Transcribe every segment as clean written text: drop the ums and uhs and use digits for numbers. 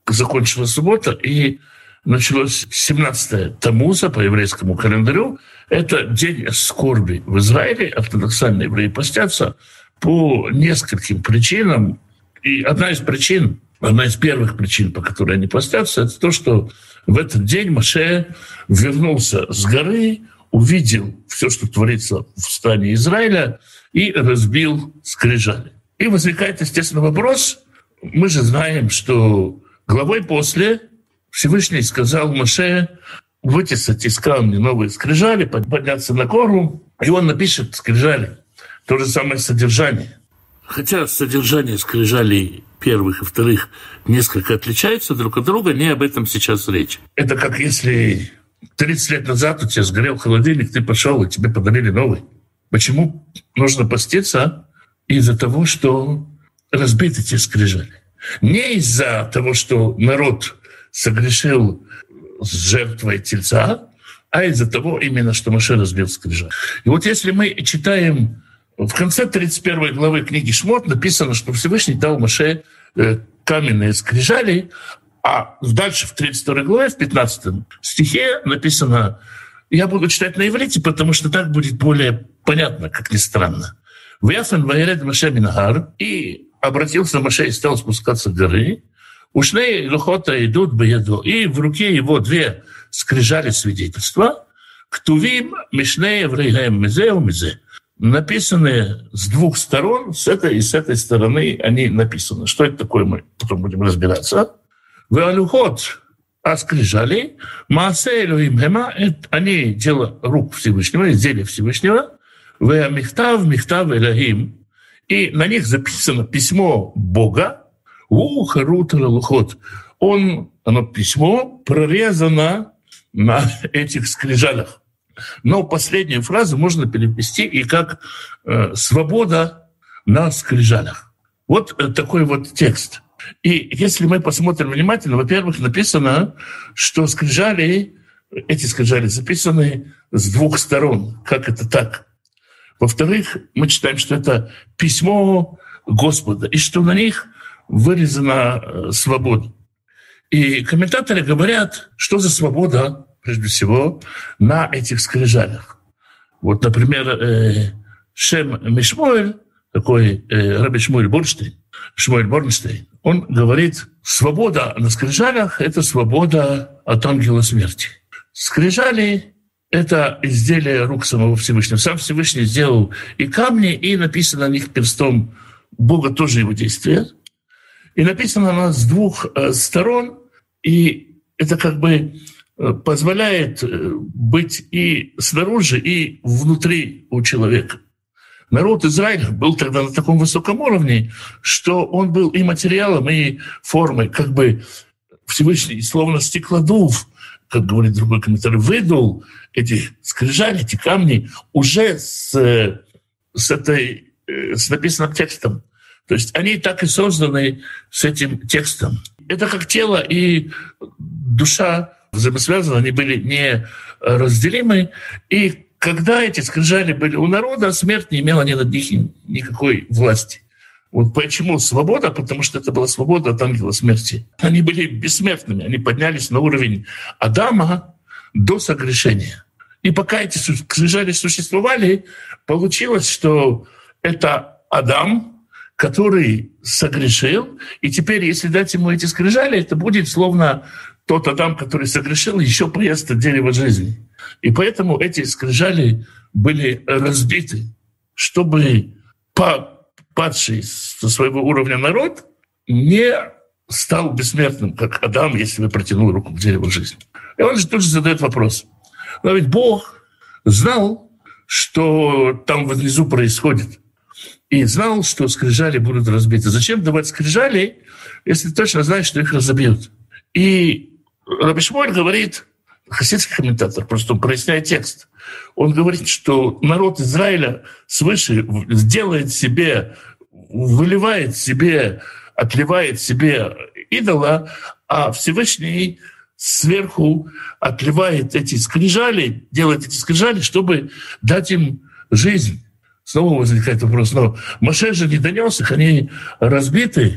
закончилась суббота, и началось 17-е Тамуза по еврейскому календарю. Это день скорби в Израиле. Ортодоксальные евреи постятся по нескольким причинам. И одна из первых причин, по которой они постятся, это то, что в этот день Моше вернулся с горы, увидел все, что творится в стране Израиля, и разбил скрижали. И возникает, естественно, вопрос. Мы же знаем, что главой после Всевышний сказал Моше вытесать из камня новые скрижали, подняться на гору, и он напишет скрижали. То же самое содержание. Хотя содержание скрижалей первых и вторых несколько отличается друг от друга, не об этом сейчас речь. Это как если 30 лет назад у тебя сгорел холодильник, ты пошел, и тебе подарили новый. Почему нужно поститься? Из-за того, что разбиты эти скрижали. Не из-за того, что народ согрешил с жертвой тельца, а из-за того именно, что Моше разбил скрижали. И вот если мы читаем в конце 31 главы книги Шмот, написано, что Всевышний дал Моше каменные скрижали, а дальше в 32 главе, в 15 стихе написано, я буду читать на иврите, потому что так будет более понятно, как ни странно. «Вяфен ваеред Моше минагар», и обратился Моше и стал спускаться с горы, «Ушней лухота идут беяду», и в руке его две скрижали свидетельства, «Ктувим мишней евреям мизе у мизе», написанные с двух сторон, с этой и с этой стороны они написаны. Что это такое, мы потом будем разбираться. «Веалюхот», а скрижали, «Маасе Элохим хема», они дело рук Всевышнего, изделия Всевышнего, «Веамихтав михтав Элохим», и на них записано письмо Бога, оно письмо прорезано на этих скрижалях. Но последнюю фразу можно перевести и как «свобода на скрижалях». Вот такой вот текст. И если мы посмотрим внимательно, во-первых, написано, что эти скрижали записаны с двух сторон. Как это так? Во-вторых, мы читаем, что это письмо Господа, и что на них вырезана свобода. И комментаторы говорят, что за свобода, прежде всего, на этих скрижалях. Вот, например, Шем Мишмуэль, такой Раби Шмуэль Борнштейн, он говорит, свобода на скрижалях — это свобода от ангела смерти. Скрижали — это изделие рук самого Всевышнего. Сам Всевышний сделал и камни, и написано на них перстом Бога, тоже его действие. И написано она с двух сторон, и это как бы позволяет быть и снаружи, и внутри у человека. Народ Израиля был тогда на таком высоком уровне, что он был и материалом, и формой, как бы Всевышний, словно стеклодув, как говорит другой комментарий, выдул эти скрижали, эти камни уже с написанным текстом. То есть они так и созданы с этим текстом. Это как тело и душа взаимосвязаны, они были неразделимы. И когда эти скрижали были у народа, смерть не имела ни над них никакой власти. Вот почему свобода? Потому что это была свобода от ангела смерти. Они были бессмертными, они поднялись на уровень Адама до согрешения. И пока эти скрижали существовали, получилось, что это Адам, который согрешил, и теперь, если дать ему эти скрижали, это будет словно тот Адам, который согрешил, еще поест от дерева жизни. И поэтому эти скрижали были разбиты, чтобы падший со своего уровня народ не стал бессмертным, как Адам, если бы протянул руку к дереву жизни. И он же тут же задает вопрос. Но ведь Бог знал, что там внизу происходит, и знал, что скрижали будут разбиты. Зачем давать скрижали, если точно знаешь, что их разобьют? И Раби Шмуэль говорит, хасидский комментатор, просто он проясняет текст, он говорит, что народ Израиля свыше делает себе, выливает себе, отливает себе идола, а Всевышний сверху отливает эти скрижали, делает эти скрижали, чтобы дать им жизнь. Снова возникает вопрос, но Моше же не донес их, они разбиты.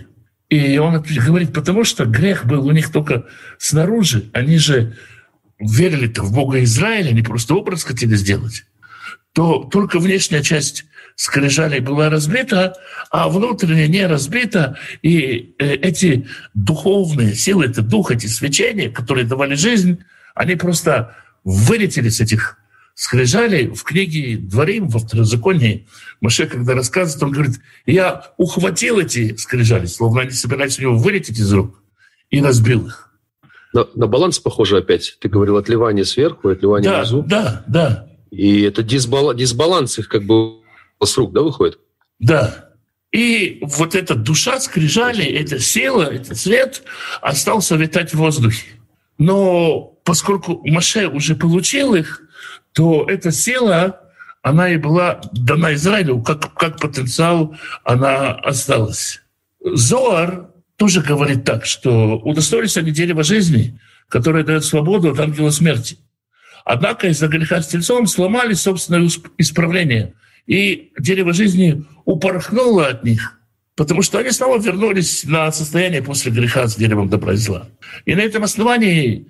И он говорит, потому что грех был у них только снаружи. Они же верили-то в Бога Израиля, они просто образ хотели сделать. То только внешняя часть скрижалей была разбита, а внутренняя не разбита. И эти духовные силы, это дух, эти свечения, которые давали жизнь, они просто вылетели с этих скрижалей. В книге «Дворим», во Второзаконии, Моше, когда рассказывает, он говорит, я ухватил эти скрижали, словно они собирались у него вылететь из рук, и разбил их. На баланс похоже опять. Ты говорил отливание сверху, отливание внизу. Да. И это дисбаланс их как бы с рук, да, выходит? Да. И вот эта душа скрижали, эта сила, этот свет остался витать в воздухе. Но поскольку Моше уже получил их, то эта сила, она и была дана Израилю, как потенциал она осталась. Зоар тоже говорит так, что удостоились они дерева жизни, которое дает свободу от ангела смерти. Однако из-за греха с тельцом сломали собственное исправление, и дерево жизни упорхнуло от них, потому что они снова вернулись на состояние после греха с деревом добра и зла. И на этом основании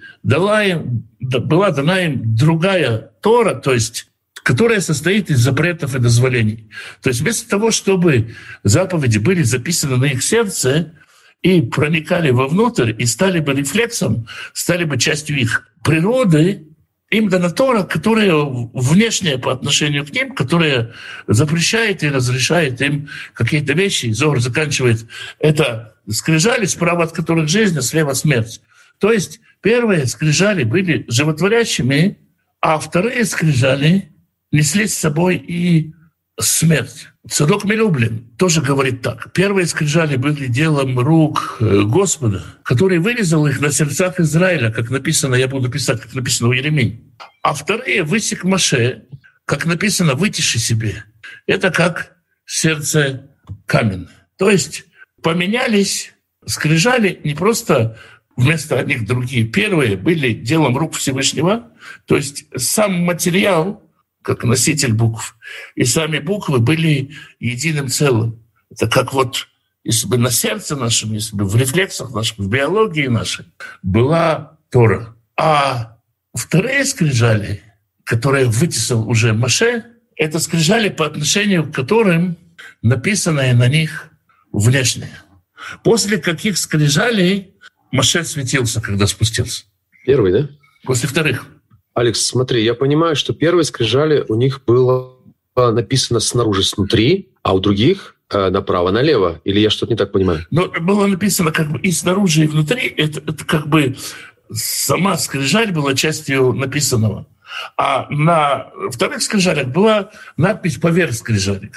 была дана им другая Тора, то есть которая состоит из запретов и дозволений. То есть вместо того, чтобы заповеди были записаны на их сердце и проникали вовнутрь, и стали бы рефлексом, стали бы частью их природы, им дана Тора, которая внешняя по отношению к ним, которая запрещает и разрешает им какие-то вещи. Зоар заканчивает это скрижали, справа от которых жизнь, а слева смерть. То есть первые скрижали были животворящими, а вторые скрижали несли с собой и смерть. Цадок Мелюблин тоже говорит так. Первые скрижали были делом рук Господа, который вырезал их на сердцах Израиля, как написано, я буду писать, как написано у Иеремии. А вторые высек Моше, как написано, вытиши себе. Это как сердце каменное. То есть поменялись скрижали не просто вместо одних другие. Первые были делом рук Всевышнего, то есть сам материал, как носитель букв, и сами буквы были единым целым. Это как вот, если бы на сердце нашем, если бы в рефлексах наших, в биологии нашей была Тора. А вторые скрижали, которые вытесал уже Моше, это скрижали, по отношению к которым написанное на них внешнее. После каких скрижалей Моше светился, когда спустился? Первый, да? После вторых. Алекс, смотри, я понимаю, что первые скрижали у них было написано снаружи, снутри, а у других направо-налево. Или я что-то не так понимаю? Но было написано как бы и снаружи, и внутри. Это как бы сама скрижаль была частью написанного. А на вторых скрижалях была надпись поверх скрижали.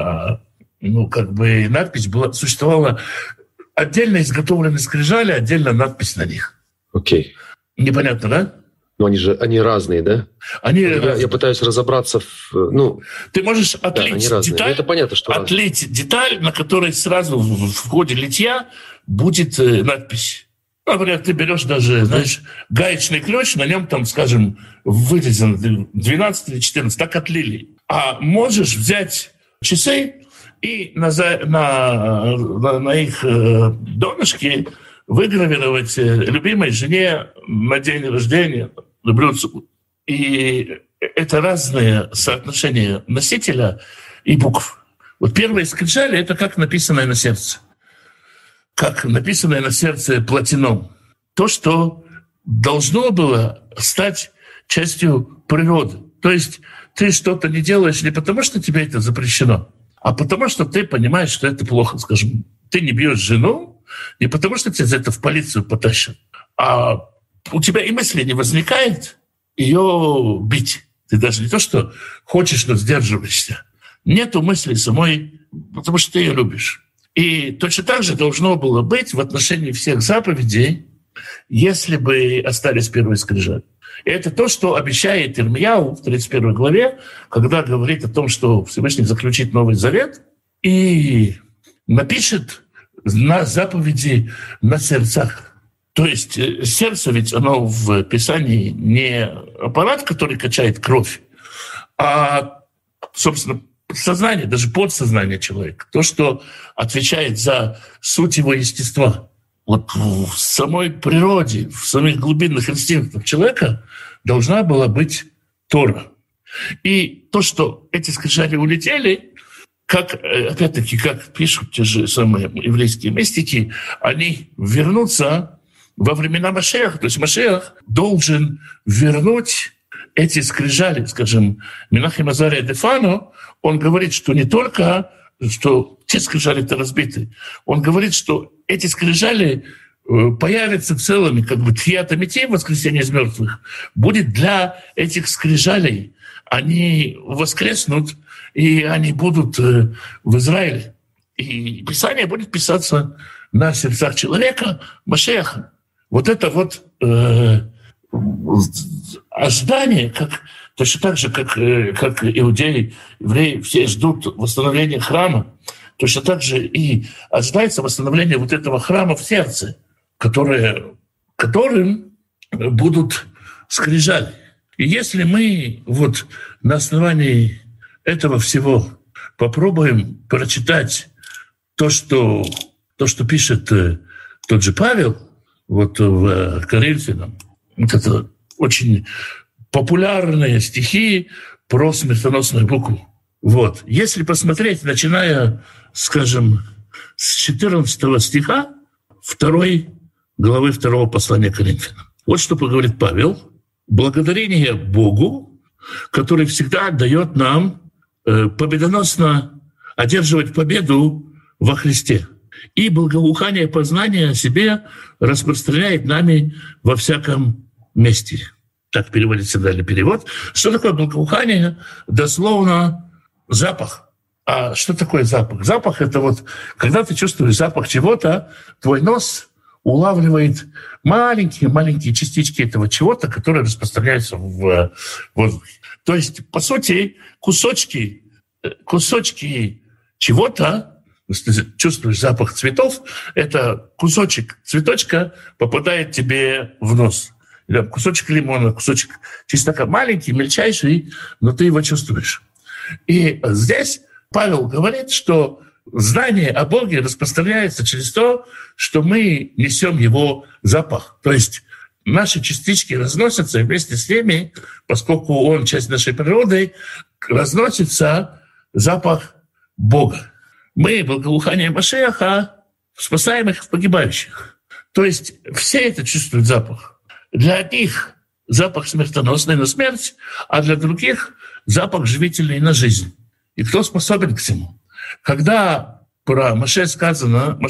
Надпись существовала отдельно изготовленные скрижали, отдельно надпись на них. Окей. Непонятно, да? Но они разные, да? Я пытаюсь разобраться в... Ты можешь отлить деталь, это понятно, что отлить деталь, на которой сразу в ходе литья будет надпись. Например, ты берешь даже, гаечный ключ, на нем там, скажем, вырезано 12 или 14, так отлили. А можешь взять часы и на их донышке выгравировать любимой жене на день рождения, на блюдцу. И это разные соотношения носителя и букв. Вот первые скрижали — это как написанное на сердце. Как написанное на сердце платином. То, что должно было стать частью природы. То есть ты что-то не делаешь не потому, что тебе это запрещено, а потому, что ты понимаешь, что это плохо. Скажем, ты не бьешь жену не потому, что тебя за это в полицию потащат, а у тебя и мысли не возникает ее бить. Ты даже не то, что хочешь, но сдерживаешься. Нету мысли самой, потому что ты ее любишь. И точно так же должно было быть в отношении всех заповедей, если бы остались первые скрижали. И это то, что обещает Ирмияу в 31 главе, когда говорит о том, что Всевышний заключит Новый Завет и напишет на заповеди на сердцах. То есть сердце ведь оно в Писании не аппарат, который качает кровь, а, собственно, сознание, даже подсознание человека, то, что отвечает за суть его естества. Вот в самой природе, в самих глубинных инстинктах человека должна была быть Тора. И то, что эти скрижали улетели, как, опять-таки, как пишут те же самые еврейские мистики, они вернутся во времена Машиаха. То есть Машиах должен вернуть эти скрижали, скажем, Менахем Азария де Фано, он говорит, что не только, что те скрижали-то разбиты, он говорит, что эти скрижали появятся целыми, как бы тхията метей, воскресение из мертвых, будет для этих скрижалей. Они воскреснут, и они будут в Израиле. И Писание будет писаться на сердцах человека, Машиаха. Вот это вот ожидание, как, точно так же, как иудеи, евреи, все ждут восстановления храма, точно так же и ожидается восстановление вот этого храма в сердце, которым будут скрижали. И если мы вот на основании этого всего попробуем прочитать то, что пишет тот же Павел вот в Коринфянам, вот это очень популярные стихи про смертоносную букву. Вот. Если посмотреть, начиная, скажем, с 14 стиха 2 главы 2 послания Коринфянам. Вот что поговорит Павел. «Благодарение Богу, который всегда дает нам победоносно одерживать победу во Христе. И благоухание познания о себе распространяет нами во всяком месте». Так переводится далее перевод. Что такое благоухание? Дословно запах. А что такое запах? Запах — это вот, когда ты чувствуешь запах чего-то, твой нос улавливает маленькие частички этого чего-то, которые распространяются в воздухе. То есть, по сути, кусочки чего-то, если ты чувствуешь запах цветов, это кусочек цветочка попадает тебе в нос. Или кусочек лимона, кусочек чеснока, маленький, мельчайший, но ты его чувствуешь. И здесь Павел говорит, что знание о Боге распространяется через то, что мы несем его запах. То есть наши частички разносятся, и вместе с ними, поскольку он часть нашей природы, разносится запах Бога. Мы благоухание Машиаха спасаем их погибающих. То есть все это чувствуют запах. Для одних запах смертоносный на смерть, а для других запах живительный на жизнь. И кто способен к всему? Когда про Моше сказано,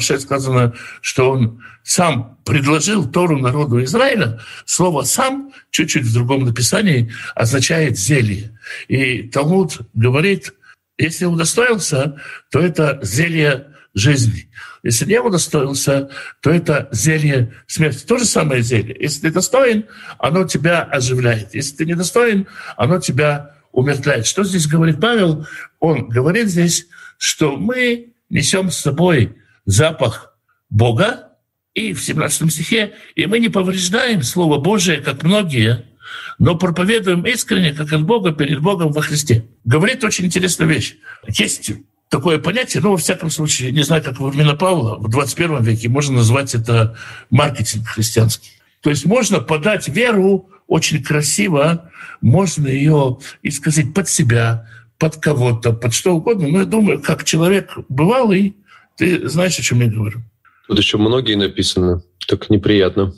что он сам предложил Тору народу Израиля, слово «сам» чуть-чуть в другом написании означает «зелье». И Талмуд говорит, если удостоился, то это зелье жизни. Если не удостоился, то это зелье смерти. То же самое зелье. Если ты достоин, оно тебя оживляет. Если ты недостоин, оно тебя умертвляет. Что здесь говорит Павел? Он говорит здесь, что мы несем с собой запах Бога, и в 17 стихе, и мы не повреждаем Слово Божие, как многие, но проповедуем искренне, как от Бога, перед Богом во Христе. Говорит очень интересную вещь. Есть такое понятие, во всяком случае, не знаю, как во времена Павла, в 21 веке можно назвать это маркетинг христианский. То есть можно подать веру очень красиво, можно ее исказить под себя, под кого-то, под что угодно. Но я думаю, как человек бывалый, ты знаешь, о чем я говорю. Тут еще многие написано, так неприятно.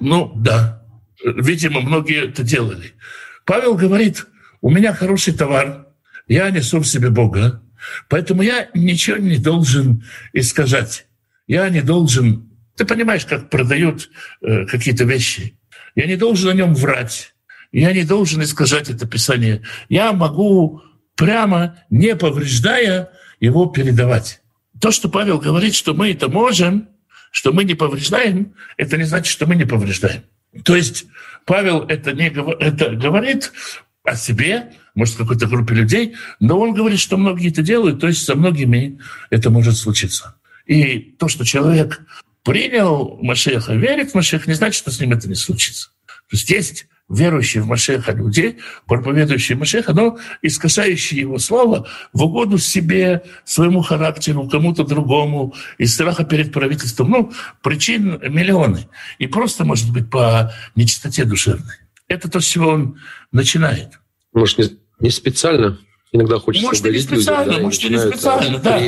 Да. Видимо, многие это делали. Павел говорит, у меня хороший товар, я несу в себе Бога, поэтому я ничего не должен искажать. Я не должен... Ты понимаешь, как продают какие-то вещи. Я не должен о нем врать. Я не должен искажать это Писание. Я могу прямо, не повреждая, его передавать. То, что Павел говорит, что мы это можем, что мы не повреждаем, это не значит, что мы не повреждаем. То есть Павел это говорит о себе, может, какой-то группе людей, но он говорит, что многие это делают, то есть со многими это может случиться. И то, что человек принял Машиаха, верит в Машиаха, не значит, что с ним это не случится. То есть верующие в Машеха люди, проповедующие Машеха, но искажающие его слово в угоду себе, своему характеру, кому-то другому, из страха перед правительством. Причин миллионы. И просто, может быть, по нечистоте душевной. Это то, с чего он начинает. Может, не специально? Иногда хочется угодить людям, может, и не специально, да.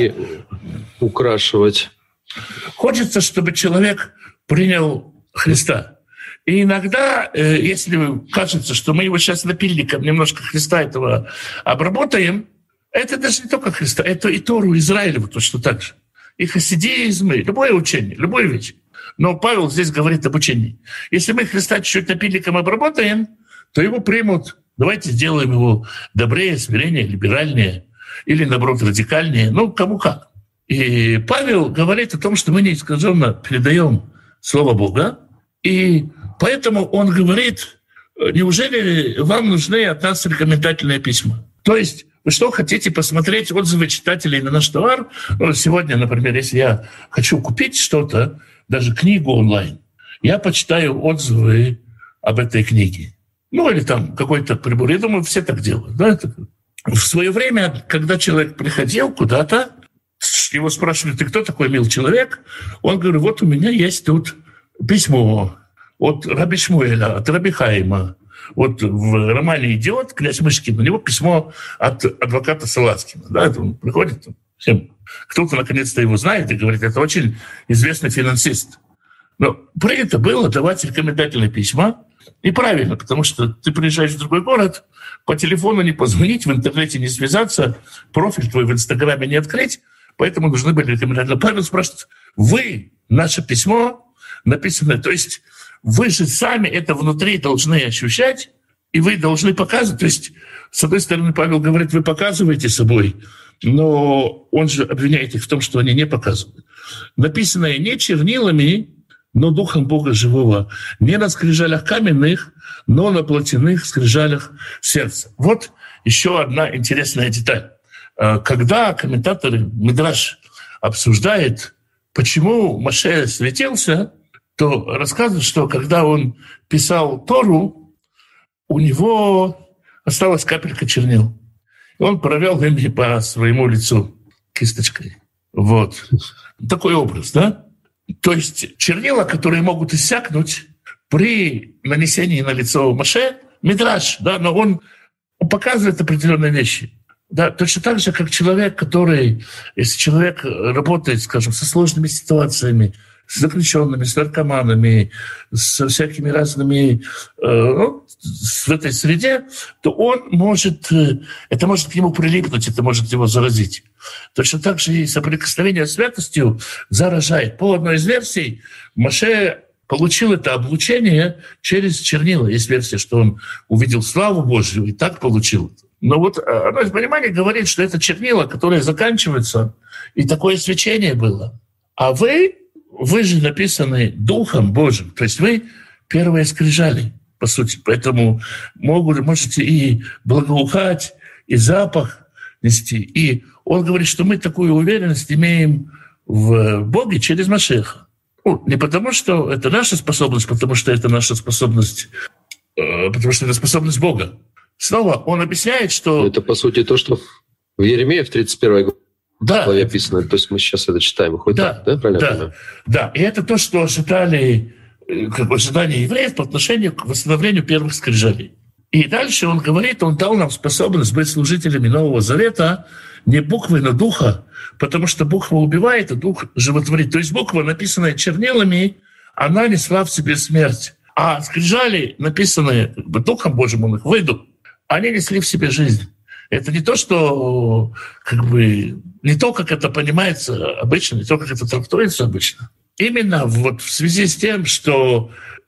Украшивать. Хочется, чтобы человек принял Христа. И иногда, если кажется, что мы его сейчас напильником немножко Христа этого обработаем, это даже не только Христа, это и Тору Израилеву точно так же. И хасидизм, и любое учение, любую вещь. Но Павел здесь говорит об учении. Если мы Христа чуть-чуть напильником обработаем, то его примут. Давайте сделаем его добрее, смиреннее, либеральнее или, наоборот, радикальнее. Кому как. И Павел говорит о том, что мы неискаженно передаем Слово Бога. И поэтому он говорит, неужели вам нужны от нас рекомендательные письма? То есть вы что, хотите посмотреть отзывы читателей на наш товар? Сегодня, например, если я хочу купить что-то, даже книгу онлайн, я почитаю отзывы об этой книге. Или там какой-то прибор. Я думаю, все так делают. Да? В свое время, когда человек приходил куда-то, его спрашивали, ты кто такой, мил человек? Он говорит, вот у меня есть тут письмо от Раби Шмуэля, от Раби Хаима. Вот в романе «Идиот» князь Мышкин, у него письмо от адвоката Салацкина. Да? Он приходит, всем. Кто-то наконец-то его знает и говорит, это очень известный финансист. Но принято было давать рекомендательные письма. И правильно, потому что ты приезжаешь в другой город, по телефону не позвонить, в интернете не связаться, профиль твой в Инстаграме не открыть, поэтому нужны были рекомендательные. Павел спрашивает, вы наше письмо написанное, то есть вы же сами это внутри должны ощущать, и вы должны показывать. То есть, с одной стороны, Павел говорит, вы показываете собой, но он же обвиняет их в том, что они не показывают. Написанное не чернилами, но Духом Бога живого, не на скрижалях каменных, но на плотяных скрижалях сердца. Вот еще одна интересная деталь. Когда комментаторы Мидраш обсуждает, почему Моше светился, то рассказывают, что когда он писал Тору, у него осталась капелька чернил. И он провел ими по своему лицу кисточкой. Вот. Такой образ, да? То есть чернила, которые могут иссякнуть при нанесении на лицо Моше, Мидраш, да, но он показывает определенные вещи. Да, точно так же, как человек, если человек работает, скажем, со сложными ситуациями, с заключенными, с наркоманами, со всякими разными в этой среде, то он это может к нему прилипнуть, это может его заразить. Точно так же и соприкосновение с святостью заражает. По одной из версий Моше получил это облучение через чернила. Есть версия, что он увидел славу Божью и так получил это. Но вот одно из пониманий говорит, что это чернила, которые заканчиваются, и такое свечение было. А вы же написаны Духом Божьим, то есть вы первые скрижали, по сути. Поэтому можете и благоухать, и запах нести. И он говорит, что мы такую уверенность имеем в Боге через Машеха. Не потому, что это наша способность, потому что это наша способность, потому что это способность Бога. Снова он объясняет, что... Это, по сути, то, что в Еремее в 31 главе описано. То есть мы сейчас это читаем. Выходит так, да? Правильно? Да. И это то, что ожидание евреев по отношению к восстановлению первых скрижалей. И дальше он говорит, он дал нам способность быть служителями Нового Завета не буквы, но духа, потому что буква убивает, а дух животворит. То есть буква, написанная чернилами, она несла в себе смерть. А скрижали, написанные Духом Божьим, он их выйдут, они несли в себе жизнь. Это не то, что не то, как это понимается обычно, не то, как это трактуется обычно. Именно вот в связи с тем, что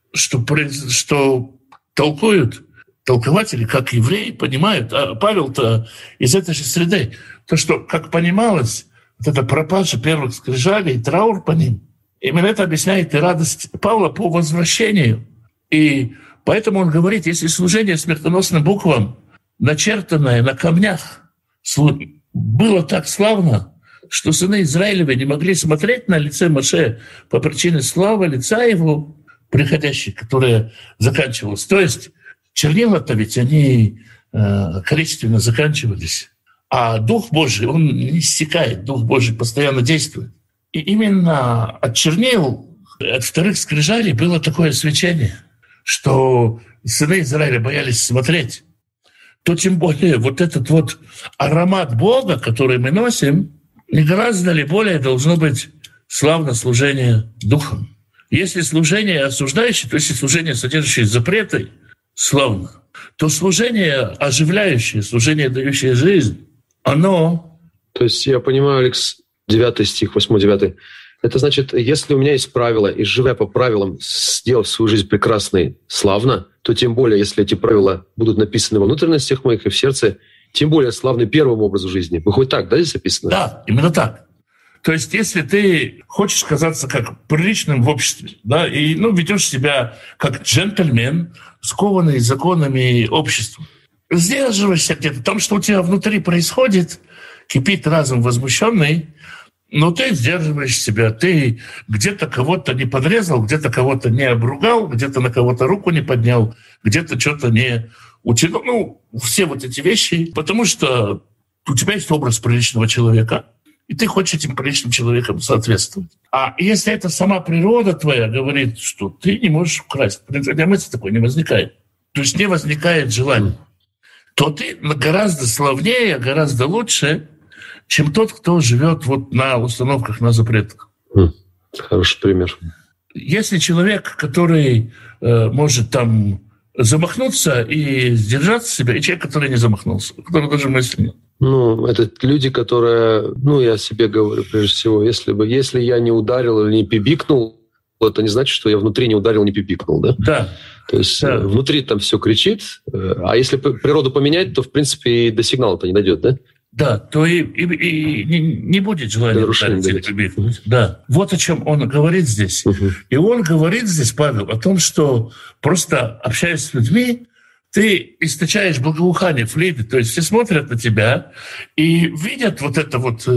толкуют толкователи, как евреи, понимают, а Павел-то из этой же среды, то, что, как понималось, вот эта пропажа первых скрижалей, траур по ним, именно это объясняет и радость Павла по возвращению. И поэтому он говорит, если служение смертоносным буквам, начертанное на камнях, было так славно, что сыны Израилевы не могли смотреть на лице Моше по причине славы лица его приходящей, которая заканчивалась. То есть чернила-то ведь они количественно заканчивались. А Дух Божий, он не иссякает, Дух Божий постоянно действует. И именно от чернил, от вторых скрижалей было такое свечение, что сыны Израиля боялись смотреть. То тем более вот этот вот аромат Бога, который мы носим, не гораздо ли более должно быть славно служение Духом. Если служение осуждающее, то есть служение, содержащее запреты, славно, то служение оживляющее, служение, дающее жизнь, оно... То есть я понимаю, Алекс, 9 стих, 8-9. Это значит, если у меня есть правила, и живя по правилам, сделав свою жизнь прекрасной, славно, то тем более, если эти правила будут написаны во внутренностях моих и в сердце, тем более славны первому образу жизни. Выходит так, да, здесь описано? Да, именно так. То есть если ты хочешь казаться как приличным в обществе, да, и ведешь себя как джентльмен, скованный законами общества, сдерживаешься где-то, там, что у тебя внутри происходит, кипит разум возмущенный, но ты сдерживаешь себя, ты где-то кого-то не подрезал, где-то кого-то не обругал, где-то на кого-то руку не поднял, где-то что-то не утянул. Все вот эти вещи, потому что у тебя есть образ приличного человека, и ты хочешь этим приличным человеком соответствовать. А если это сама природа твоя говорит, что ты не можешь украсть, мысли такой не возникает, то есть не возникает желания, то ты гораздо славнее, гораздо лучше, чем тот, кто живет вот на установках, на запретах. Хороший пример. Если человек, который может там замахнуться и сдержаться себя, и человек, который не замахнулся, который даже мысли нет. Это люди, которые, я себе говорю, прежде всего, если я не ударил или не пибикнул, это не значит, что я внутри не ударил, не пибикнул, да? Да. То есть внутри там все кричит, а если природу поменять, то, в принципе, и до сигнала-то не дойдет, да? Да, то и не будет желания ударить или пибикнуть. Да. Вот о чем он говорит здесь. И он говорит здесь, Павел, о том, что просто общаясь с людьми, ты источаешь благоухание, флейты, то есть все смотрят на тебя и видят вот это вот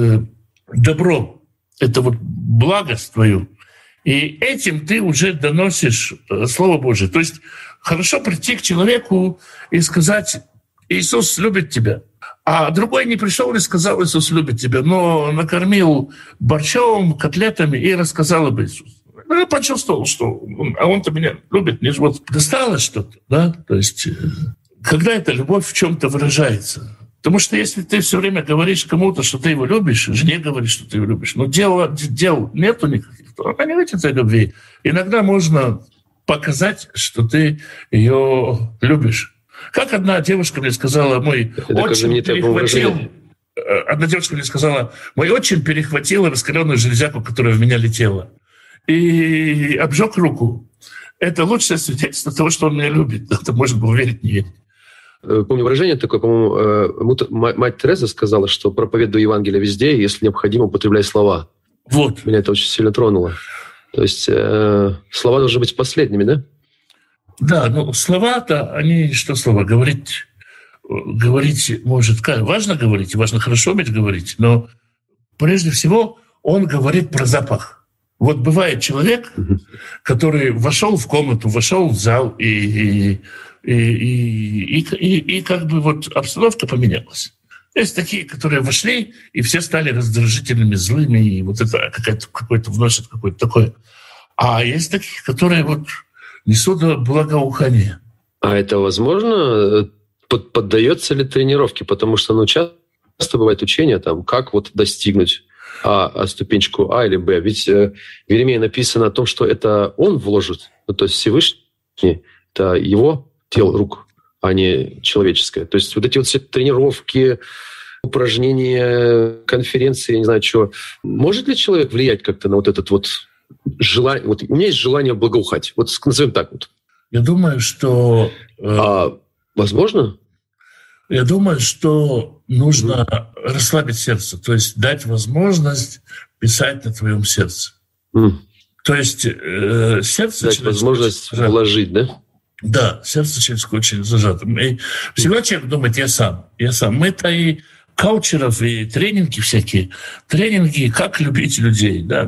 добро, это вот благость твою, и этим ты уже доносишь Слово Божие. То есть хорошо прийти к человеку и сказать: «Иисус любит тебя». А другой не пришел и сказал: «Иисус любит тебя», но накормил борщом, котлетами и рассказал об Иисусе. Я почувствовал, что он-то меня любит, мне же вот досталось что-то, да? То есть когда эта любовь в чем-то выражается. Потому что если ты все время говоришь кому-то, что ты его любишь, жене говоришь, что ты его любишь, но дел нету никаких, то она не видит этой любви. Иногда можно показать, что ты ее любишь. Как одна девушка мне сказала, одна девушка мне сказала, мой отчим перехватил раскаленную железяку, которая в меня летела, и обжег руку. Это лучшее свидетельство того, что он меня любит. Это можно было верить, не верить. Помню выражение такое, по-моему, мать Тереза сказала, что проповедуй Евангелие везде, и, если необходимо, употребляй слова. Вот. Меня это очень сильно тронуло. То есть слова должны быть последними, да? Да, слова-то, они что слова? Говорить может... Важно говорить, важно хорошо уметь говорить, но прежде всего он говорит про запах. Вот бывает человек, который вошел в комнату, вошел в зал, и как бы вот обстановка поменялась. Есть такие, которые вошли, и все стали раздражительными, злыми, и вот это какое-то вносит какое-то такое. А есть такие, которые вот несут благоухание. А это возможно? Поддается ли тренировке? Потому что часто бывает учение, как вот достигнуть ступенечку А или Б. Ведь в Иеремии написано о том, что это он вложит, то есть Всевышний, это его тело, рук, а не человеческое. То есть вот эти вот все тренировки, упражнения, конференции, я не знаю чего. Может ли человек влиять как-то на вот этот вот желание? Вот у меня есть желание благоухать. Вот назовем так вот. Я думаю, что... возможно? Я думаю, что нужно расслабить сердце, то есть дать возможность писать на твоем сердце. То есть сердце... Дать возможность вложить, да? Да, сердце человеческое очень зажато. И всегда человек думает: я сам. Мы-то и коучеров, и тренинги всякие. Тренинги «Как любить людей». Да?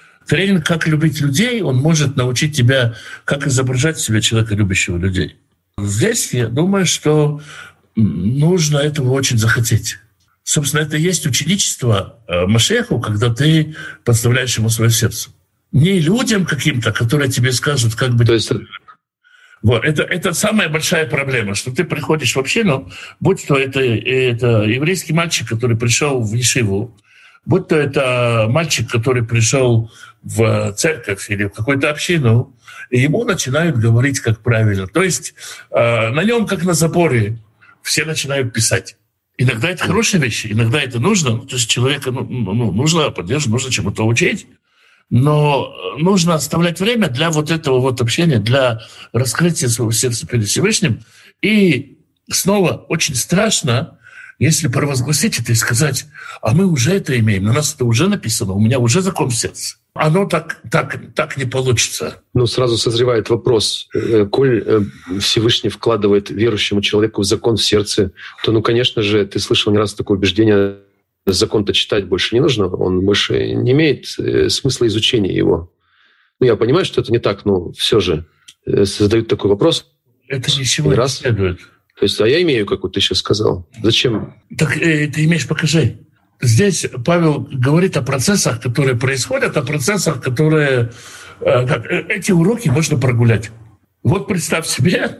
Тренинг «Как любить людей», он может научить тебя, как изображать себя человека, любящего людей. Здесь я думаю, что нужно этого очень захотеть. Собственно, это и есть ученичество Машеху, когда ты подставляешь ему свое сердце. Не людям каким-то, которые тебе скажут, как бы... То есть... Вот. Это самая большая проблема, что ты приходишь в общину, будь то это еврейский мальчик, который пришел в Ешиву, будь то это мальчик, который пришел в церковь или в какую-то общину, и ему начинают говорить, как правильно. То есть на нем, как на заборе, все начинают писать. Иногда это хорошая вещь, иногда это нужно. То есть человека нужно поддерживать, нужно чему-то учить. Но нужно оставлять время для вот этого вот общения, для раскрытия своего сердца перед Всевышним. И снова очень страшно, если провозгласить это и сказать, а мы уже это имеем, на нас это уже написано, у меня уже закон в сердце. Оно так не получится. Ну, сразу созревает вопрос. Коль Всевышний вкладывает верующему человеку в закон в сердце, то, конечно же, ты слышал не раз такое убеждение, закон-то читать больше не нужно, он больше не имеет смысла изучения его. Ну, я понимаю, что это не так, но все же задают такой вопрос. Это ничего не следует. То есть, а я имею, как вот ты сейчас сказал. Зачем? Так ты имеешь, покажи. Здесь Павел говорит о процессах, которые происходят, о процессах, которые... Эти уроки можно прогулять. Вот представь себе,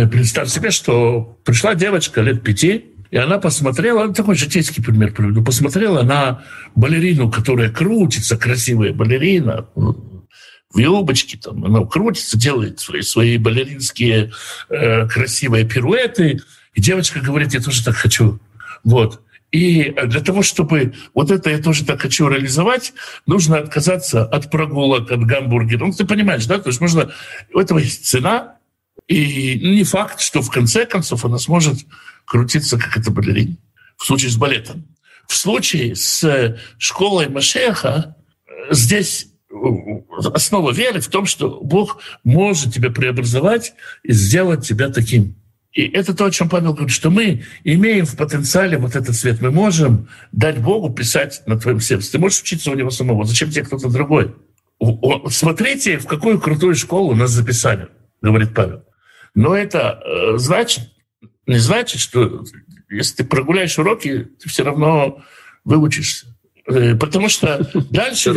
что пришла девочка лет 5, и она посмотрела, такой житейский пример приведу, посмотрела на балерину, которая крутится, красивая балерина, в юбочке, там, она крутится, делает свои балеринские красивые пируэты, и девочка говорит, я тоже так хочу. Вот. И для того, чтобы вот это я тоже так хочу реализовать, нужно отказаться от прогулок, от гамбургера. Ну, ты понимаешь, да? То есть нужно... У этого есть цена, и не факт, что в конце концов она сможет крутиться, как эта балерина. В случае с балетом. В случае с школой Машеха здесь основа веры в том, что Бог может тебя преобразовать и сделать тебя таким. И это то, о чем Павел говорит, что мы имеем в потенциале вот этот свет. Мы можем дать Богу писать на твоем сердце. Ты можешь учиться у него самого. Зачем тебе кто-то другой? Смотрите, в какую крутую школу нас записали, говорит Павел. Но это не значит, что если ты прогуляешь уроки, ты все равно выучишься. Потому что дальше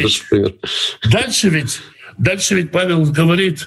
ведь Павел говорит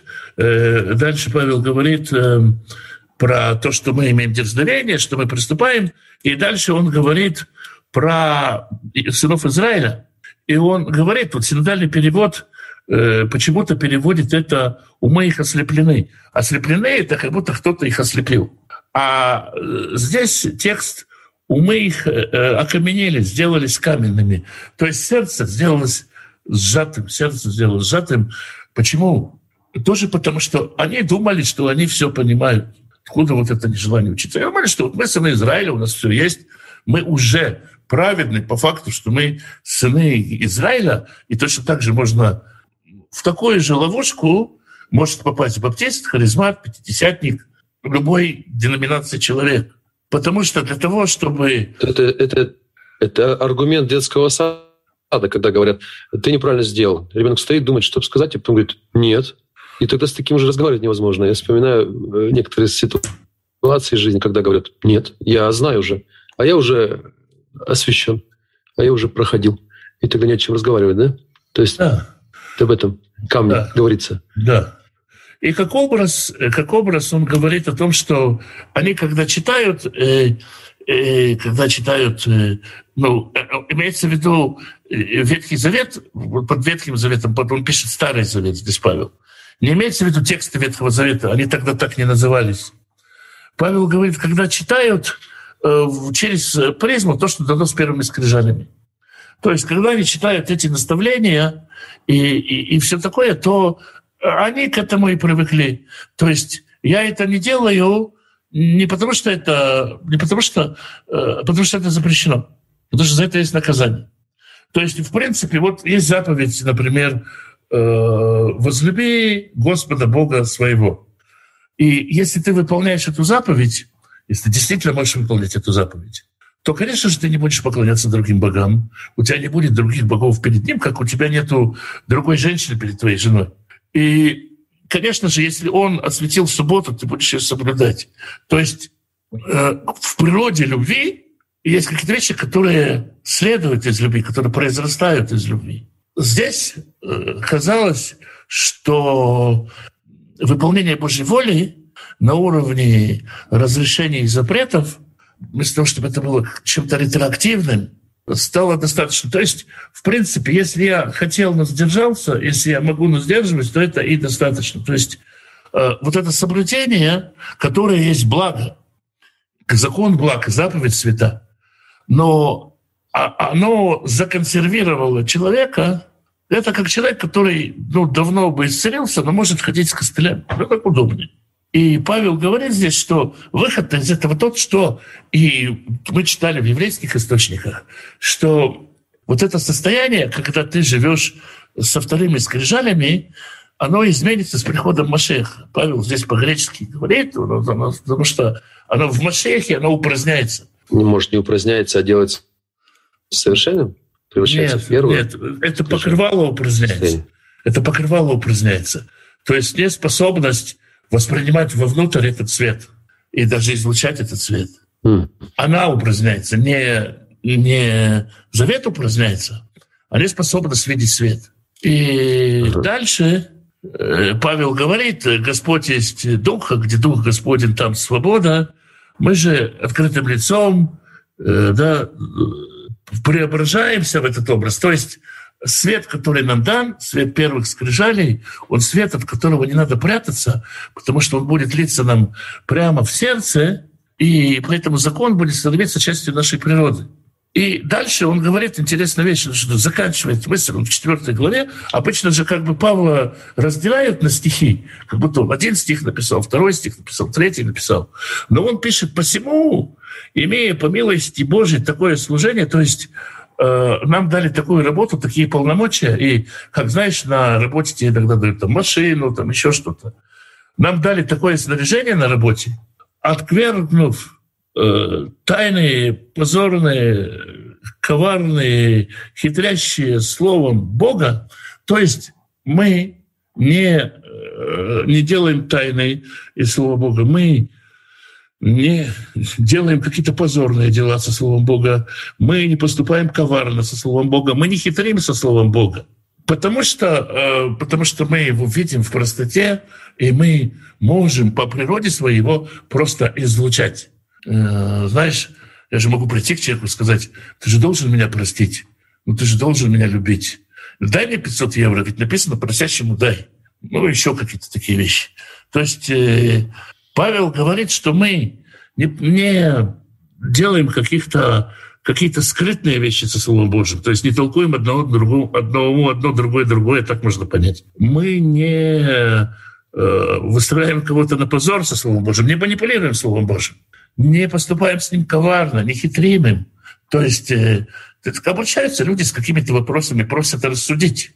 про то, что мы имеем дерзновение, что мы приступаем, и дальше он говорит про сынов Израиля. И он говорит, вот синодальный перевод почему-то переводит это «умы их ослеплены». Ослеплены — это как будто кто-то их ослепил. А здесь текст «умы их окаменели, сделались каменными». То есть сердце сделалось сжатым. Почему? Тоже потому, что они думали, что они все понимают. Откуда вот это нежелание учиться? Я думаю, что вот мы сыны Израиля, у нас все есть, мы уже праведны по факту, что мы сыны Израиля, и точно так же можно в такую же ловушку может попасть баптист, харизмат, пятидесятник, любой деноминации человек. Потому что для того, чтобы... Это аргумент детского сада, когда говорят, ты неправильно сделал. Ребенок стоит, думает, что сказать, и потом говорит, нет. И тогда с таким уже разговаривать невозможно. Я вспоминаю некоторые ситуации в жизни, когда говорят, нет, я знаю уже, а я уже освящен, а я уже проходил. И тогда не о чем разговаривать, да? То есть об этом камне говорится. Да. И как образ он говорит о том, что они, когда читают, имеется в виду Ветхий Завет, под Ветхим Заветом, он пишет Старый Завет, здесь Павел. Не имеется в виду тексты Ветхого Завета, они тогда так не назывались. Павел говорит, когда читают через призму то, что дано с первыми скрижалями. То есть, когда они читают эти наставления и все такое, то они к этому и привыкли. То есть я это не делаю не потому, что это запрещено, потому что за это есть наказание. То есть, в принципе, вот есть заповедь, например, «Возлюби Господа Бога своего». И если ты выполняешь эту заповедь, если действительно можешь выполнять эту заповедь, то, конечно же, ты не будешь поклоняться другим богам. У тебя не будет других богов перед ним, как у тебя нету другой женщины перед твоей женой. И конечно же, если он осветил субботу, ты будешь ее соблюдать. То есть в природе любви есть какие-то вещи, которые следуют из любви, которые произрастают из любви. Здесь казалось, что выполнение Божьей воли на уровне разрешений и запретов, вместо того, чтобы это было чем-то ретроактивным, стало достаточно. То есть, в принципе, если я хотел, но сдержался, если я могу, но сдерживать, то это и достаточно. То есть вот это соблюдение, которое есть благо, закон благ, заповедь свята, но оно законсервировало человека. Это как человек, который давно бы исцелился, но может ходить с костылями. Ну, как удобнее. И Павел говорит здесь, что выход из этого тот, что и мы читали в еврейских источниках, что вот это состояние, когда ты живешь со вторыми скрижалями, оно изменится с приходом Машеха. Павел здесь по-гречески говорит, потому что оно в Машехе, оно упраздняется. Может, не упраздняется, а делается совершенным? Превращается в первую? Нет, это покрывало упраздняется. Это покрывало упраздняется. То есть неспособность воспринимать вовнутрь этот свет и даже излучать этот свет. Она упраздняется. Не завет упраздняется, а неспособность видеть свет. И дальше Павел говорит, Господь есть Дух, а где Дух Господень, там свобода. Мы же открытым лицом преображаемся в этот образ. То есть свет, который нам дан, свет первых скрижалей, он свет, от которого не надо прятаться, потому что он будет литься нам прямо в сердце, и поэтому закон будет становиться частью нашей природы. И дальше он говорит интересную вещь, что заканчивает мысль в 4 главе. Обычно же как бы Павла разделяют на стихи, как будто он 1 стих написал, 2 стих написал, 3 написал. Но он пишет: «Посему, имея по милости Божией такое служение», то есть нам дали такую работу, такие полномочия, и, как знаешь, на работе тебе иногда дают там машину, там еще что-то. Нам дали такое снаряжение на работе, отвергнув тайные, позорные, коварные, хитрящие словом Бога, то есть мы не делаем тайны из слова Бога, мы не делаем какие-то позорные дела со словом Бога, мы не поступаем коварно со словом Бога, мы не хитрим со словом Бога, потому что мы его видим в простоте, и мы можем по природе своей его просто излучать. Знаешь, я же могу прийти к человеку и сказать: ты же должен меня простить, ты же должен меня любить. Дай мне 500 евро, ведь написано «просящему дай». Еще какие-то такие вещи. То есть Павел говорит, что мы не делаем какие-то скрытные вещи со Словом Божьим, то есть не толкуем одно другое, так можно понять. Мы не выстраиваем кого-то на позор со Словом Божьим, не манипулируем Словом Божьим, не поступаем с ним коварно, не хитрим им. То есть обращаются люди с какими-то вопросами, просят рассудить,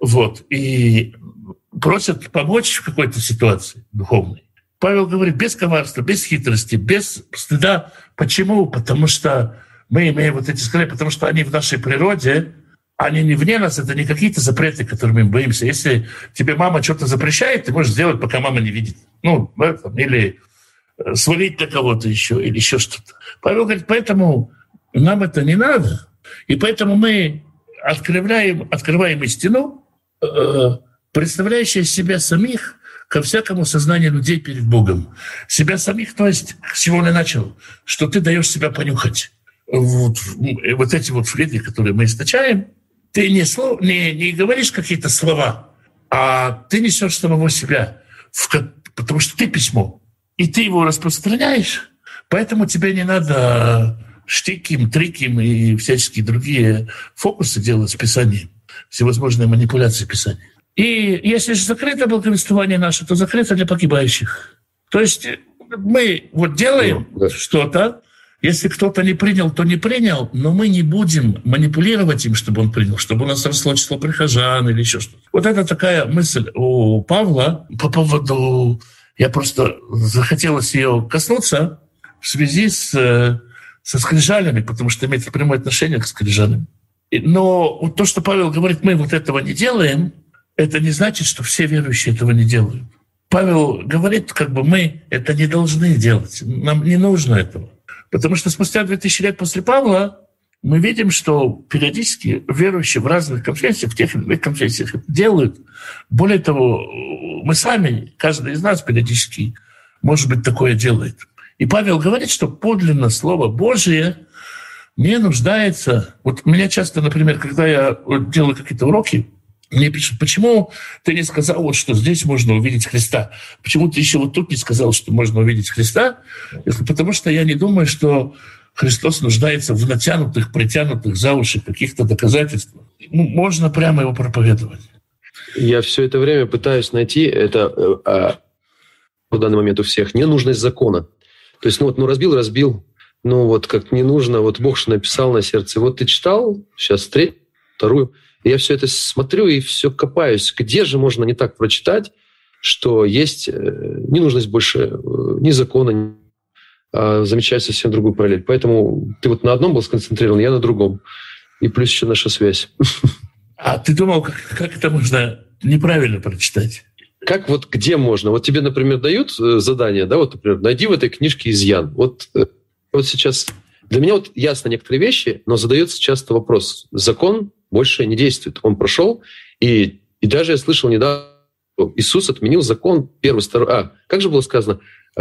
и просят помочь в какой-то ситуации духовной. Павел говорит: без коварства, без хитрости, без стыда. Почему? Потому что мы имеем вот эти скрытые, потому что они в нашей природе, они не вне нас, это не какие-то запреты, которыми мы боимся. Если тебе мама что-то запрещает, ты можешь сделать, пока мама не видит. Или свалить на кого-то еще, или еще что-то. Павел говорит: поэтому нам это не надо, и поэтому мы открываем истину, представляющую себя самих ко всякому сознанию людей перед Богом. Себя самих, то есть, с чего я начал, что ты даешь себя понюхать. Вот эти флейты, которые мы источаем, ты не говоришь какие-то слова, а ты несешь самого себя, потому что ты письмо, и ты его распространяешь, поэтому тебе не надо штиким, триким и всяческие другие фокусы делать с Писанием, всевозможные манипуляции Писания. И если же закрыто благовествование наше, то закрыто для погибающих. То есть мы делаем что-то, если кто-то не принял, то не принял, но мы не будем манипулировать им, чтобы он принял, чтобы у нас росло число прихожан или еще что-то. Вот это такая мысль у Павла по поводу... Я просто захотелось ее коснуться в связи со скрижалями, потому что имеет прямое отношение к скрижалям. Но то, что Павел говорит, мы этого не делаем, это не значит, что все верующие этого не делают. Павел говорит, мы это не должны делать, нам не нужно этого. Потому что спустя 2000 лет после Павла мы видим, что периодически верующие в разных конфессиях, в тех или иных конфессиях это делают. Более того, мы сами, каждый из нас периодически, может быть, такое делает. И Павел говорит, что подлинно Слово Божие не нуждается... Вот меня часто, например, когда я делаю какие-то уроки, мне пишут, почему ты не сказал, что здесь можно увидеть Христа? Почему ты еще тут не сказал, что можно увидеть Христа? Потому что я не думаю, что Христос нуждается в натянутых, притянутых за уши каких-то доказательствах. Можно прямо его проповедовать. Я все это время пытаюсь найти это в данный момент у всех ненужность закона. То есть, разбил, как не нужно, Бог же написал на сердце. Ты читал, сейчас третью, вторую. Я все это смотрю и все копаюсь. Где же можно не так прочитать, что есть ненужность больше ни закона, замечать совсем другую параллель. Поэтому ты на одном был сконцентрирован, я на другом. И плюс еще наша связь. А ты думал, как это можно неправильно прочитать? Как где можно? Тебе, например, дают задание, например, найди в этой книжке изъян. Сейчас для меня ясно некоторые вещи, но задается часто вопрос. Закон больше не действует. Он прошел, и даже я слышал недавно, Иисус отменил закон первый, второй. Как же было сказано?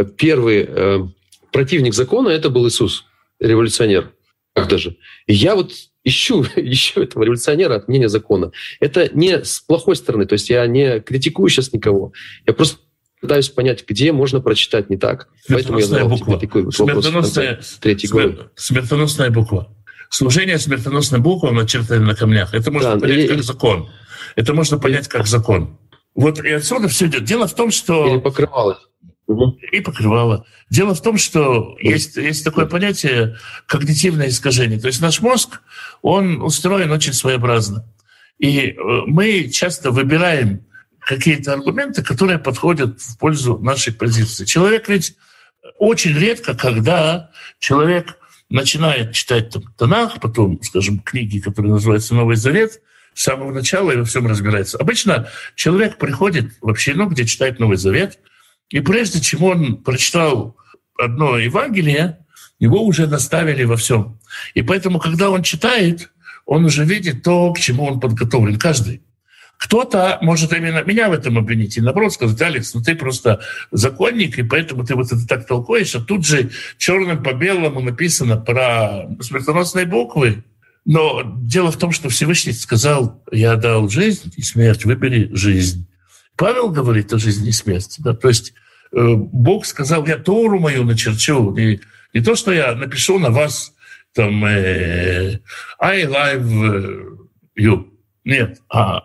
Первый противник закона — это был Иисус, революционер. Как даже? И я ищу этого революционера отменения закона. Это не с плохой стороны, то есть я не критикую сейчас никого. Я просто пытаюсь понять, где можно прочитать не так. Поэтому я задал тебе такой вопрос в конце 3 главы. Смертоносная буква. Служение смертоносной буквой, начертанной на камнях. Это можно понять как закон. Это можно понять как закон. И отсюда все идет. Дело в том, что... Или покрывало. И покрывало. Дело в том, что есть такое понятие когнитивное искажение. То есть наш мозг, он устроен очень своеобразно. И мы часто выбираем какие-то аргументы, которые подходят в пользу нашей позиции. Человек ведь очень редко, когда человек начинает читать Танах, потом, скажем, книги, которые называются «Новый Завет», с самого начала и во всем разбирается. Обычно человек приходит в общину, где читает Новый Завет, и прежде чем он прочитал одно Евангелие, его уже наставили во всем. И поэтому, когда он читает, он уже видит то, к чему он подготовлен, каждый. Кто-то может именно меня в этом обвинить и наоборот сказать: Алекс, ты просто законник, и поэтому ты это так толкуешь, а тут же черным по белому написано про смертоносные буквы. Но дело в том, что Всевышний сказал: я дал жизнь и смерть, выбери жизнь. Павел говорит о жизни и смерти. Да? То есть Бог сказал: я Тору мою начерчу. Не то, что я напишу на вас там I love you. Нет.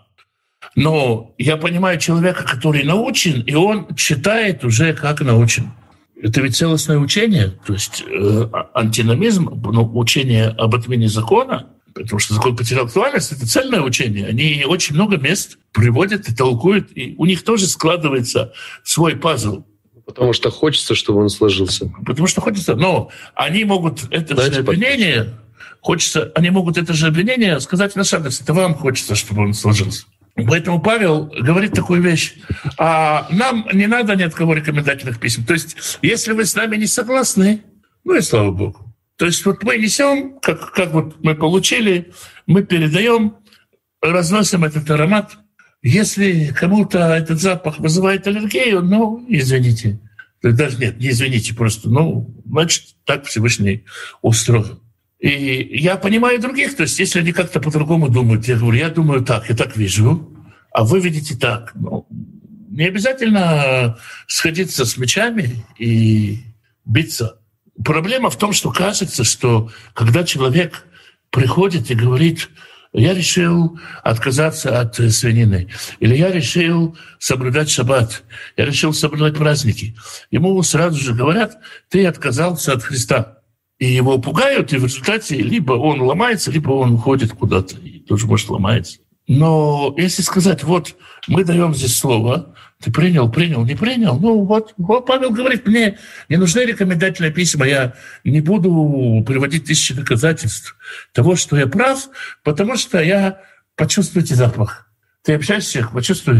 Но я понимаю человека, который научен, и он читает уже как научен. Это ведь целостное учение, то есть антиномизм, учение об отмене закона, потому что закон потерял актуальность, это цельное учение. Они очень много мест приводят и толкуют, и у них тоже складывается свой пазл. Потому что хочется, чтобы он сложился. Потому что хочется, но они могут это же обвинение, они могут это же обвинение сказать на адрес. Это вам хочется, чтобы он сложился. Поэтому Павел говорит такую вещь: нам не надо ни от кого рекомендательных писем. То есть, если вы с нами не согласны, и слава Богу. То есть мы несем, как мы получили, мы передаем, разносим этот аромат. Если кому-то этот запах вызывает аллергию, извините. Даже нет, не извините, просто, значит, так Всевышний устроен. И я понимаю других, то есть если они как-то по-другому думают, я говорю: я думаю так, я так вижу, а вы видите так. Не обязательно сходиться с мечами и биться. Проблема в том, что кажется, что когда человек приходит и говорит: я решил отказаться от свинины, или я решил соблюдать шаббат, я решил соблюдать праздники, ему сразу же говорят: ты отказался от Христа. И его пугают, и в результате либо он ломается, либо он уходит куда-то, и тоже, может, ломается. Но если сказать: мы даем здесь слово, ты принял, не принял, Павел говорит: мне не нужны рекомендательные письма, я не буду приводить тысячи доказательств того, что я прав, потому что я почувствуйте запах. Ты общаешься, почувствуй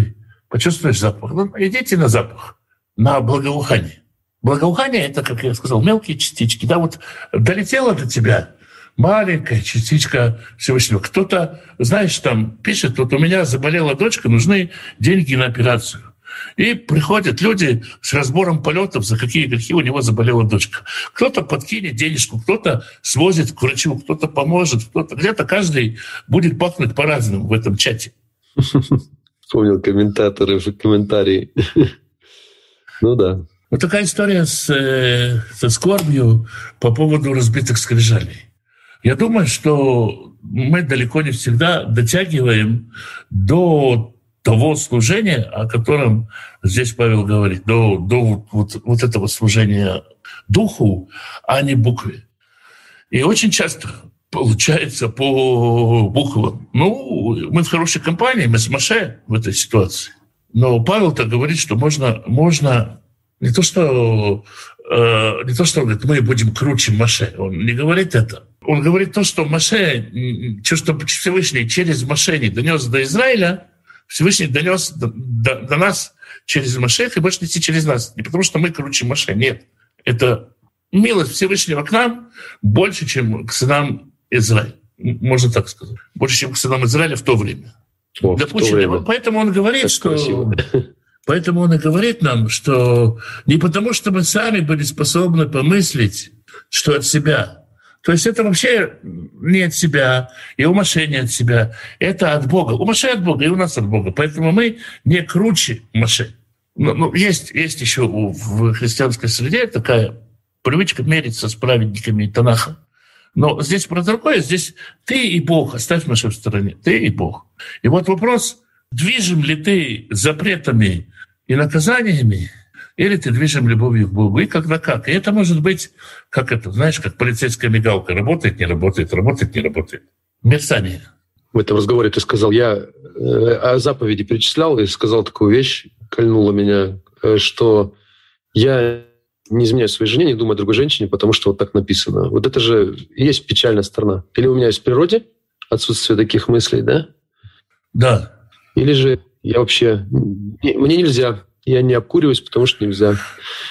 почувствуешь запах. Ну, идите на запах, на благоухание. Благоухание – это, как я сказал, мелкие частички. Да, вот долетело до тебя маленькая частичка Всевышнего. Кто-то, знаешь, там пишет, вот у меня заболела дочка, нужны деньги на операцию. И приходят люди с разбором полетов, за какие грехи у него заболела дочка. Кто-то подкинет денежку, кто-то свозит к врачу, кто-то поможет, кто-то где-то каждый будет пахнуть по-разному в этом чате. Вспомнил комментаторы в комментарии. Ну да. Вот такая история со скорбью по поводу разбитых скрижалей. Я думаю, что мы далеко не всегда дотягиваем до того служения, о котором здесь Павел говорит, до вот этого служения духу, а не букве. И очень часто получается по буквам. Ну, мы в хорошей компании, мы с Моше в этой ситуации. Но Павел-то говорит, что можно не то, что он говорит, мы будем круче Моше. Он не говорит это. Он говорит то, что Моше, что Всевышний через Моше не донес до Израиля, Всевышний донес до нас через Машех и больше нести через нас. Не потому, что мы круче Моше. Нет. Это милость Всевышнего к нам больше, чем к сынам Израиля. Можно так сказать. Больше, чем к сынам Израиля в то время. Допустим, поэтому он говорит, что... Поэтому он и говорит нам, что не потому, что мы сами были способны помыслить, что от себя. То есть это вообще не от себя, и у Моше не от себя. Это от Бога. У Моше от Бога, и у нас от Бога. Поэтому мы не круче Моше. Но есть еще в христианской среде такая привычка мериться с праведниками Танаха. Но здесь про другое. Здесь ты и Бог. Оставь Моше в стороне. Ты и Бог. И вот вопрос, движим ли ты запретами и наказаниями, или ты движим любовью к Богу, и когда как. И это может быть, как это, знаешь, как полицейская мигалка. Работает, не работает, работает, не работает. Мерцание. В этом разговоре ты сказал, я о заповеди перечислял и сказал такую вещь, кольнула меня, что я не изменяю своей жене, не думаю о другой женщине, потому что вот так написано. Вот это же и есть печальная сторона. Или у меня есть в природе отсутствие таких мыслей, да? Да. Или же я вообще... Мне нельзя. Я не обкуриваюсь, потому что нельзя.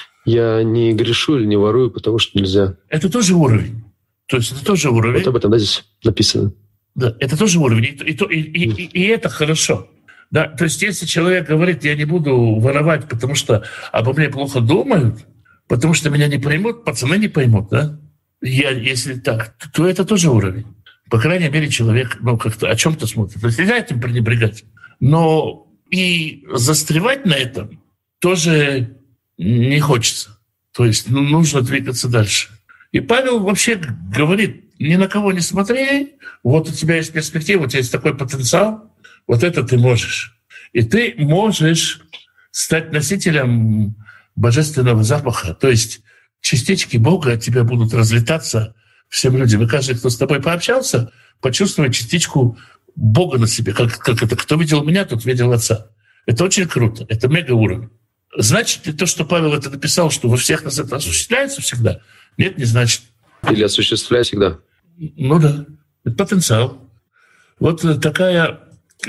Я не грешу или не ворую, потому что нельзя. Это тоже уровень. То есть это тоже уровень. Вот об этом, да, здесь написано. Да, это тоже уровень. И это хорошо. Да, то есть если человек говорит, я не буду воровать, потому что обо мне плохо думают, потому что меня не поймут, пацаны не поймут, да? Если так, то это тоже уровень. По крайней мере, человек как-то о чем-то смотрит. То есть нельзя этим пренебрегать. Но и застревать на этом тоже не хочется. То есть нужно двигаться дальше. И Павел вообще говорит, ни на кого не смотри, вот у тебя есть перспектива, у тебя есть такой потенциал, вот это ты можешь. И ты можешь стать носителем божественного запаха. То есть частички Бога от тебя будут разлетаться всем людям. И каждый, кто с тобой пообщался, почувствует частичку Бога на себе. Как это? Кто видел меня, тот видел Отца. Это очень круто. Это мега-уровень. Значит ли то, что Павел это написал, что во всех нас это осуществляется всегда? Нет, не значит. Или осуществляет всегда. Ну да. Это потенциал. Вот такая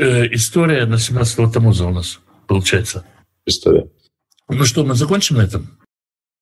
история на 17-го Тамуза у нас получается. История. Ну что, мы закончим на этом?